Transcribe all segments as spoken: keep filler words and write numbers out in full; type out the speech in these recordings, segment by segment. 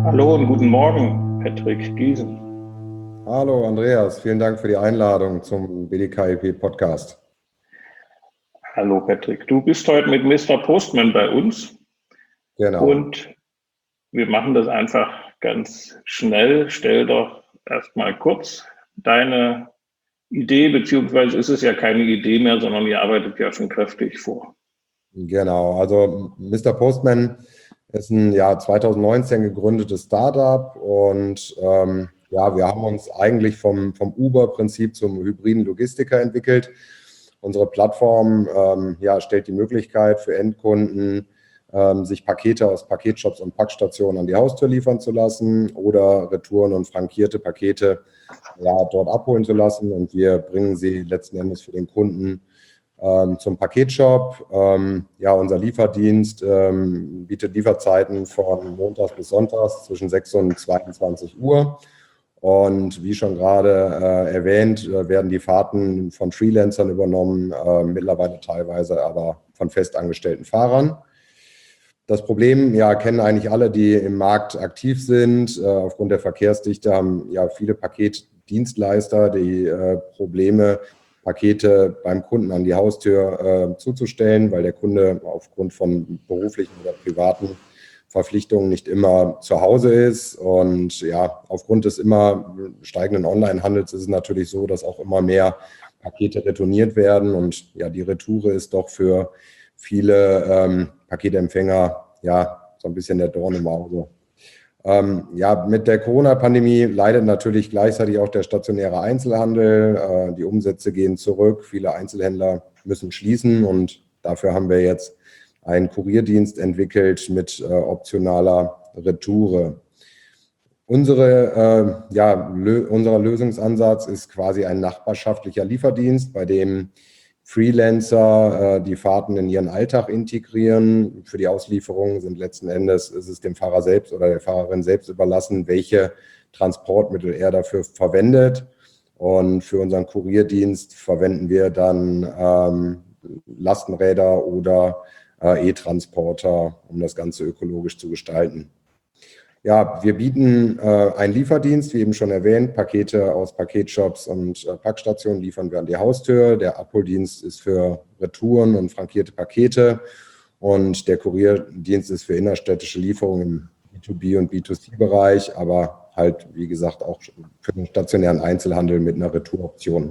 Hallo und guten Morgen, Patrick Giesen. Hallo Andreas, vielen Dank für die Einladung zum B D K I P Podcast. Hallo Patrick, du bist heute mit Mister Postman bei uns. Genau. Und wir machen das einfach ganz schnell. Stell doch erstmal kurz deine Idee, beziehungsweise ist es ja keine Idee mehr, sondern ihr arbeitet ja schon kräftig vor. Genau, also Mister Postman ist ein ja, zwanzig neunzehn gegründetes Startup und ähm, ja, wir haben uns eigentlich vom, vom Uber-Prinzip zum hybriden Logistiker entwickelt. Unsere Plattform ähm, ja, stellt die Möglichkeit für Endkunden, ähm, sich Pakete aus Paketshops und Packstationen an die Haustür liefern zu lassen oder Retouren und frankierte Pakete ja, dort abholen zu lassen. Und wir bringen sie letzten Endes für den Kunden ähm, zum Paketshop. Ähm, ja, unser Lieferdienst ähm, bietet Lieferzeiten von Montags bis Sonntags zwischen sechs und zweiundzwanzig Uhr. Und wie schon gerade äh, erwähnt, äh, werden die Fahrten von Freelancern übernommen, äh, mittlerweile teilweise aber von festangestellten Fahrern. Das Problem, ja, kennen eigentlich alle, die im Markt aktiv sind. Äh, aufgrund der Verkehrsdichte haben ja viele Paketdienstleister die äh, Probleme, Pakete beim Kunden an die Haustür äh, zuzustellen, weil der Kunde aufgrund von beruflichen oder privaten Verpflichtungen nicht immer zu Hause ist. Und ja, aufgrund des immer steigenden Onlinehandels ist es natürlich so, dass auch immer mehr Pakete retourniert werden. Und ja, die Retoure ist doch für viele ähm, Paketempfänger ja so ein bisschen der Dorn im Auge. Ähm, ja, mit der Corona-Pandemie leidet natürlich gleichzeitig auch der stationäre Einzelhandel. Äh, die Umsätze gehen zurück. Viele Einzelhändler müssen schließen und dafür haben wir jetzt einen Kurierdienst entwickelt mit äh, optionaler Retoure. Unsere, äh, ja, lö unser Lösungsansatz ist quasi ein nachbarschaftlicher Lieferdienst, bei dem Freelancer äh, die Fahrten in ihren Alltag integrieren. Für die Auslieferung sind letzten Endes ist es dem Fahrer selbst oder der Fahrerin selbst überlassen, welche Transportmittel er dafür verwendet. Und für unseren Kurierdienst verwenden wir dann ähm, Lastenräder oder äh, E-Transporter, um das Ganze ökologisch zu gestalten. Ja, wir bieten äh, einen Lieferdienst, wie eben schon erwähnt, Pakete aus Paketshops und äh, Packstationen liefern wir an die Haustür. Der Abholdienst ist für Retouren und frankierte Pakete und der Kurierdienst ist für innerstädtische Lieferungen im B zwei B und B zwei C Bereich, aber halt, wie gesagt, auch für den stationären Einzelhandel mit einer Retouroption.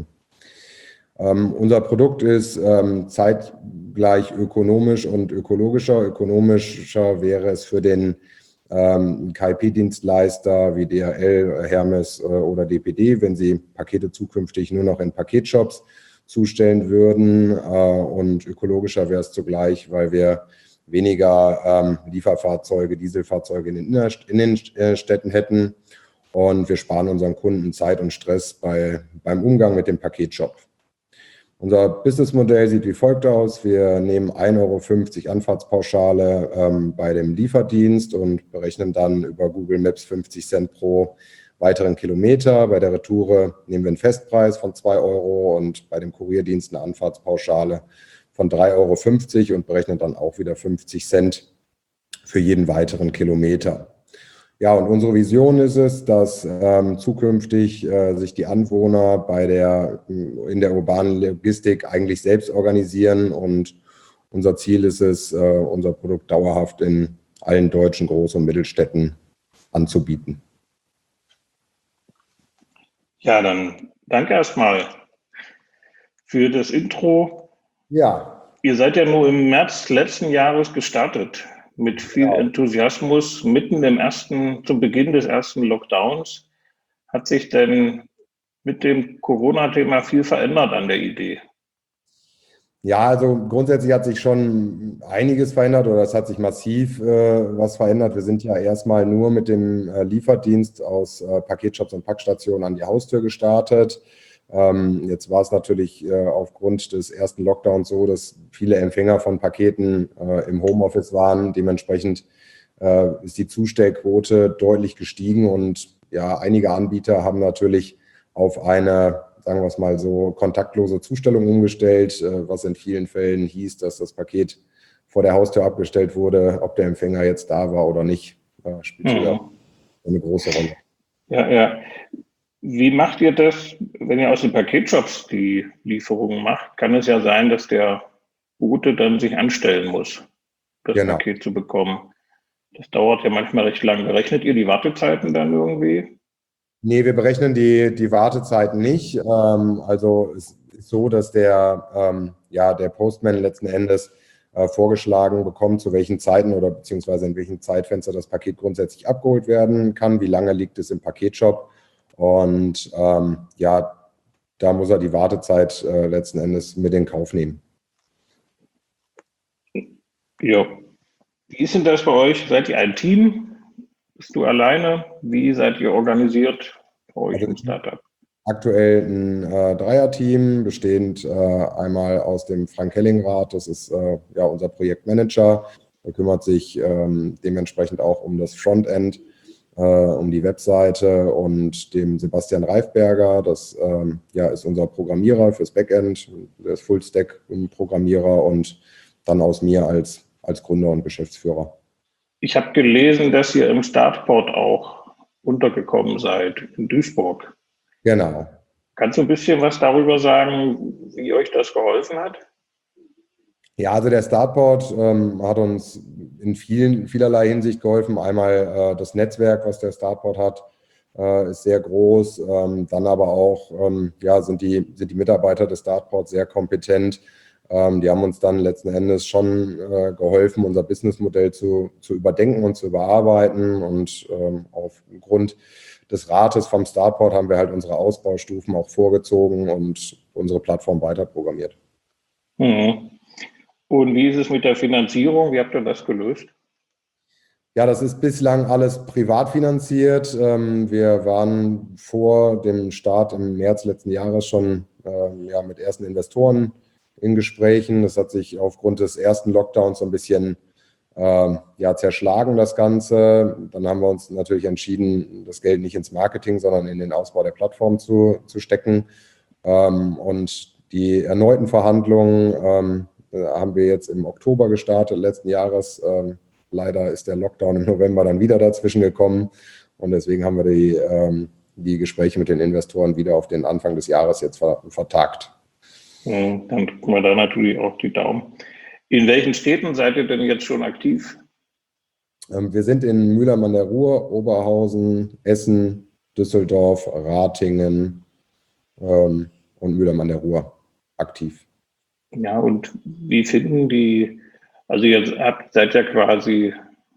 Ähm, unser Produkt ist ähm, zeitgleich ökonomisch und ökologischer. Ökonomischer wäre es für den ähm, K I P-Dienstleister wie D H L, Hermes äh, oder D P D, wenn sie Pakete zukünftig nur noch in Paketshops zustellen würden. Äh, und ökologischer wäre es zugleich, weil wir weniger ähm, Lieferfahrzeuge, Dieselfahrzeuge in den, Innerst in den äh, Städten hätten. Und wir sparen unseren Kunden Zeit und Stress bei, beim Umgang mit dem Paketshop. Unser Businessmodell sieht wie folgt aus. Wir nehmen ein Euro fünfzig Anfahrtspauschale ähm, bei dem Lieferdienst und berechnen dann über Google Maps fünfzig Cent pro weiteren Kilometer. Bei der Retoure nehmen wir einen Festpreis von zwei Euro und bei dem Kurierdienst eine Anfahrtspauschale von drei Euro fünfzig und berechnen dann auch wieder fünfzig Cent für jeden weiteren Kilometer. Ja, und unsere Vision ist es, dass ähm, zukünftig äh, sich die Anwohner bei der, in der urbanen Logistik eigentlich selbst organisieren und unser Ziel ist es, äh, unser Produkt dauerhaft in allen deutschen Groß- und Mittelstädten anzubieten. Ja, dann danke erstmal für das Intro. Ja. Ihr seid ja nur im März letzten Jahres gestartet, mit viel Genau. Enthusiasmus, mitten im ersten, zum Beginn des ersten Lockdowns. Hat sich denn mit dem Corona-Thema viel verändert an der Idee? Ja, also grundsätzlich hat sich schon einiges verändert oder es hat sich massiv äh, was verändert. Wir sind ja erstmal nur mit dem äh, Lieferdienst aus äh, Paketshops und Packstationen an die Haustür gestartet. Ähm, jetzt war es natürlich äh, aufgrund des ersten Lockdowns so, dass viele Empfänger von Paketen äh, im Homeoffice waren. Dementsprechend äh, ist die Zustellquote deutlich gestiegen und ja, einige Anbieter haben natürlich auf eine, sagen wir es mal so, kontaktlose Zustellung umgestellt, äh, was in vielen Fällen hieß, dass das Paket vor der Haustür abgestellt wurde, ob der Empfänger jetzt da war oder nicht, äh, spielt sogar Mhm. eine große Rolle. Ja, ja. Wie macht ihr das, wenn ihr aus den Paketshops die Lieferungen macht? Kann es ja sein, dass der Bote dann sich anstellen muss, das Genau. Paket zu bekommen. Das dauert ja manchmal recht lang. Berechnet ihr die Wartezeiten dann irgendwie? Nee, wir berechnen die, die Wartezeiten nicht. Ähm, also es ist so, dass der, ähm, ja, der Postman letzten Endes äh, vorgeschlagen bekommt, zu welchen Zeiten oder beziehungsweise in welchem Zeitfenster das Paket grundsätzlich abgeholt werden kann, wie lange liegt es im Paketshop. Und ähm, ja, da muss er die Wartezeit äh, letzten Endes mit in Kauf nehmen. Ja. Wie ist denn das bei euch? Seid ihr ein Team? Bist du alleine? Wie seid ihr organisiert bei euch Also im Startup? aktuell ein äh, Dreierteam, bestehend äh, einmal aus dem Frank Hellingrath, das ist äh, ja unser Projektmanager. Er kümmert sich ähm, dementsprechend auch um das Frontend, äh, um die Webseite, und dem Sebastian Reifberger, das ähm, ja, ist unser Programmierer fürs Backend, der ist Full-Stack-Programmierer, und dann aus mir als, als Gründer und Geschäftsführer. Ich habe gelesen, dass ihr im Startport auch untergekommen seid in Duisburg. Genau. Kannst du ein bisschen was darüber sagen, wie euch das geholfen hat? Ja, also der Startport ähm, hat uns in vielen, vielerlei Hinsicht geholfen. Einmal äh, das Netzwerk, was der Startport hat, äh, ist sehr groß. Ähm, dann aber auch ähm, ja, sind die, sind die Mitarbeiter des Startports sehr kompetent. Ähm, die haben uns dann letzten Endes schon äh, geholfen, unser Businessmodell zu, zu überdenken und zu überarbeiten. Und ähm, aufgrund des Rates vom Startport haben wir halt unsere Ausbaustufen auch vorgezogen und unsere Plattform weiter programmiert. Mhm. Und wie ist es mit der Finanzierung? Wie habt ihr das gelöst? Ja, das ist bislang alles privat finanziert. Ähm, Wir waren vor dem Start im März letzten Jahres schon ähm, ja, mit ersten Investoren in Gesprächen. Das hat sich aufgrund des ersten Lockdowns so ein bisschen ähm, ja, zerschlagen, das Ganze. Dann haben wir uns natürlich entschieden, das Geld nicht ins Marketing, sondern in den Ausbau der Plattform zu, zu stecken. Ähm, Und die erneuten Verhandlungen ähm, haben wir jetzt im Oktober gestartet, letzten Jahres. Ähm, Leider ist der Lockdown im November dann wieder dazwischen gekommen, und deswegen haben wir die, ähm, die Gespräche mit den Investoren wieder auf den Anfang des Jahres jetzt vertagt. Mhm. Dann drücken wir da natürlich auch die Daumen. In welchen Städten seid ihr denn jetzt schon aktiv? Ähm, wir sind in Mülheim an der Ruhr, Oberhausen, Essen, Düsseldorf, Ratingen ähm, und Mülheim an der Ruhr aktiv. Ja, und wie finden die, also ihr habt, seid ja quasi,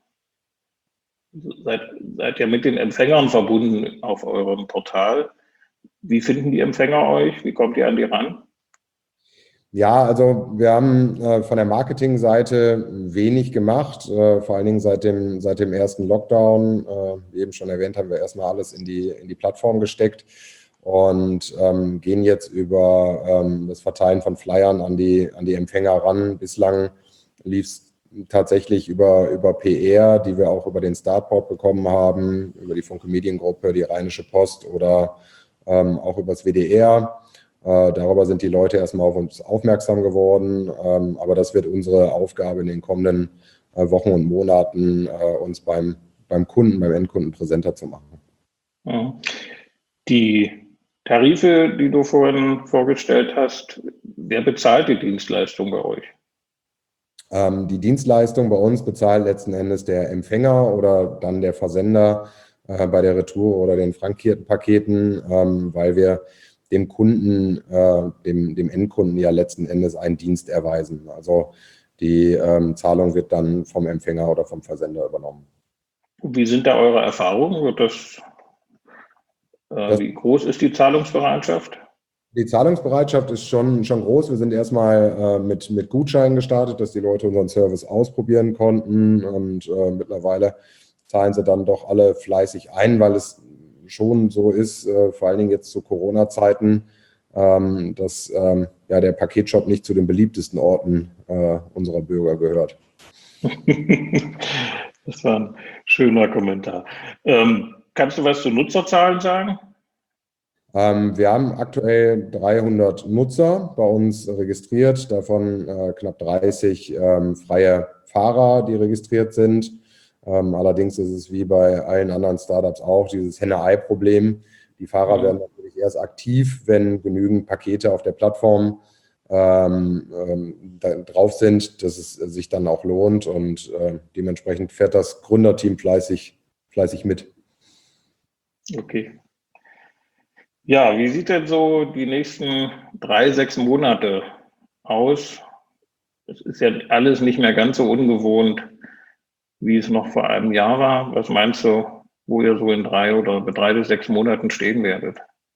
seid, seid ja mit den Empfängern verbunden auf eurem Portal. Wie finden die Empfänger euch? Wie kommt ihr an die ran? Ja, also wir haben äh, von der Marketingseite wenig gemacht, äh, vor allen Dingen seit dem, seit dem ersten Lockdown. Äh, wie eben schon erwähnt, haben wir erstmal alles in die, in die Plattform gesteckt und ähm, gehen jetzt über ähm, das Verteilen von Flyern an die, an die Empfänger ran. Bislang lief es tatsächlich über, über P R, die wir auch über den Startport bekommen haben, über die Funke Mediengruppe, die Rheinische Post oder ähm, auch übers W D R. Äh, darüber sind die Leute erstmal auf uns aufmerksam geworden. Ähm, aber das wird unsere Aufgabe in den kommenden äh, Wochen und Monaten, äh, uns beim, beim Kunden, beim Endkunden präsenter zu machen. Ja. Die Tarife, die du vorhin vorgestellt hast, wer bezahlt die Dienstleistung bei euch? Ähm, die Dienstleistung bei uns bezahlt letzten Endes der Empfänger oder dann der Versender äh, bei der Retour oder den frankierten Paketen, ähm, weil wir dem Kunden, äh, dem, dem Endkunden ja letzten Endes einen Dienst erweisen. Also die ähm, Zahlung wird dann vom Empfänger oder vom Versender übernommen. Wie sind da eure Erfahrungen? Wird das, äh, Das wie groß ist die Zahlungsbereitschaft? Die Zahlungsbereitschaft ist schon, schon groß. Wir sind erstmal äh, mit, mit Gutscheinen gestartet, dass die Leute unseren Service ausprobieren konnten. Und äh, mittlerweile zahlen sie dann doch alle fleißig ein, weil es schon so ist, äh, vor allen Dingen jetzt zu Corona-Zeiten, ähm, dass ähm, ja, der Paketshop nicht zu den beliebtesten Orten äh, unserer Bürger gehört. Das war ein schöner Kommentar. Ähm, kannst du was zu Nutzerzahlen sagen? Ähm, wir haben aktuell dreihundert Nutzer bei uns registriert, davon äh, knapp dreißig ähm, freie Fahrer, die registriert sind. Äh, Ähm, allerdings ist es wie bei allen anderen Startups auch dieses Henne-Ei-Problem. Die Fahrer Mhm. werden natürlich erst aktiv, wenn genügend Pakete auf der Plattform ähm, ähm, da drauf sind, dass es sich dann auch lohnt, und äh, dementsprechend fährt das Gründerteam fleißig, fleißig mit. Okay. Ja, wie sieht denn so die nächsten drei, sechs Monate aus? Es ist ja alles nicht mehr ganz so ungewohnt, wie es noch vor einem Jahr war. Was meinst du, wo ihr so in drei oder drei bis sechs Monaten stehen werdet?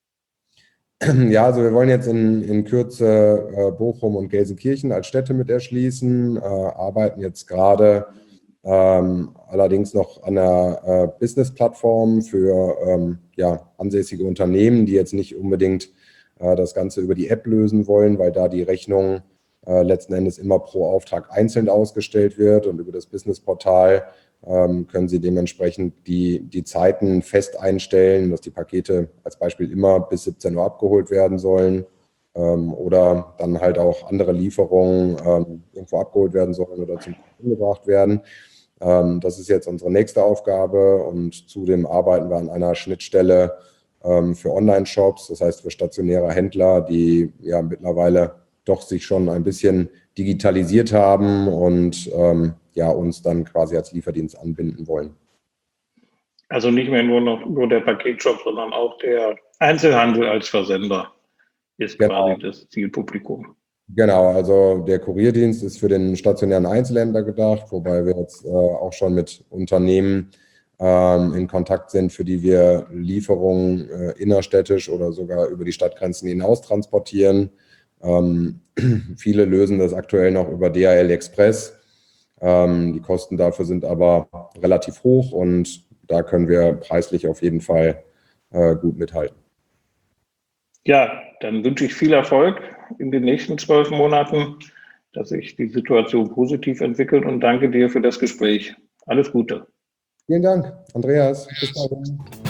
Ja, also wir wollen jetzt in, in Kürze äh, Bochum und Gelsenkirchen als Städte mit erschließen, äh, arbeiten jetzt gerade ähm, allerdings noch an einer äh, Business-Plattform für ähm, ja, ansässige Unternehmen, die jetzt nicht unbedingt äh, das Ganze über die App lösen wollen, weil da die Rechnung äh, letzten Endes immer pro Auftrag einzeln ausgestellt wird, und über das Business-Portal ähm, können Sie dementsprechend die, die Zeiten fest einstellen, dass die Pakete als Beispiel immer bis siebzehn Uhr abgeholt werden sollen, ähm, oder dann halt auch andere Lieferungen ähm, irgendwo abgeholt werden sollen oder zum Kunden gebracht werden. Ähm, das ist jetzt unsere nächste Aufgabe, und zudem arbeiten wir an einer Schnittstelle ähm, für Online-Shops, das heißt für stationäre Händler, die ja mittlerweile doch sich schon ein bisschen digitalisiert haben und ähm, ja, uns dann quasi als Lieferdienst anbinden wollen. Also nicht mehr nur noch nur der Paketshop, sondern auch der Einzelhandel als Versender ist quasi Genau. das Zielpublikum. Genau, also der Kurierdienst ist für den stationären Einzelhändler gedacht, wobei wir jetzt äh, auch schon mit Unternehmen ähm, in Kontakt sind, für die wir Lieferungen äh, innerstädtisch oder sogar über die Stadtgrenzen hinaus transportieren. Ähm, viele lösen das aktuell noch über D H L Express. Ähm, die Kosten dafür sind aber relativ hoch, und da können wir preislich auf jeden Fall äh, gut mithalten. Ja, dann wünsche ich viel Erfolg in den nächsten zwölf Monaten, dass sich die Situation positiv entwickelt, und danke dir für das Gespräch. Alles Gute. Vielen Dank, Andreas. Bis dahin.